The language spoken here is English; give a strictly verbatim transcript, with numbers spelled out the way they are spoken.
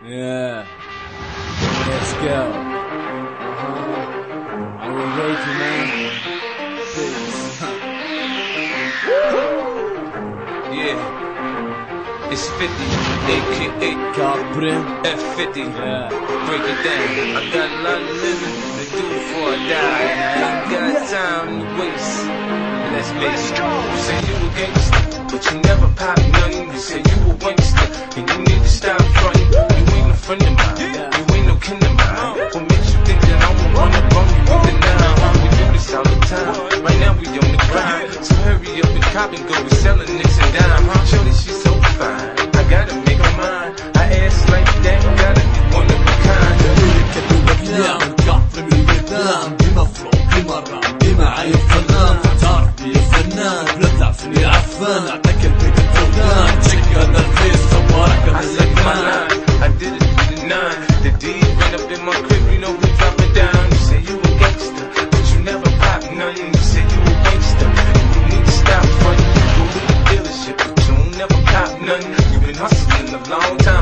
Yeah. Let's go. Uh-huh. Are we ready, man? Peace. Yeah. It's fifty, A K A Capri. F fifty. Yeah. Break it down. I got a lot of living to do before I die. I ain't got time to waste. Let's let's go. You say you a gangster, but you never pop nothing. You say you a wankster, and you need to stop fronting. You ain't no friend of mine. You ain't no kin of mine. What makes you think that I'm gonna run up on you with the nine? Huh? We do this all the time. Right now we on the grind. So hurry up and cop and go. We selling nicks and dime. Huh? Shorty, she's so fine. I gotta make her mine. I ass like that, gotta be one of a kind. من كفر من البلدان بما فلو بما راب بما عايب فنان تعرفني فنان بلا تعرفني عفان اعطاك البيت الفردان تشيك هذا الفيس صورك الزمان. I did it with the nine. The D ran up in my crib, you know we drop it down. You say you a gangster, but you never pop nothing. You say you a gangster, and you need to stop fronting. You go to the dealership, but you don't never pop nothing. You been hustling a long time.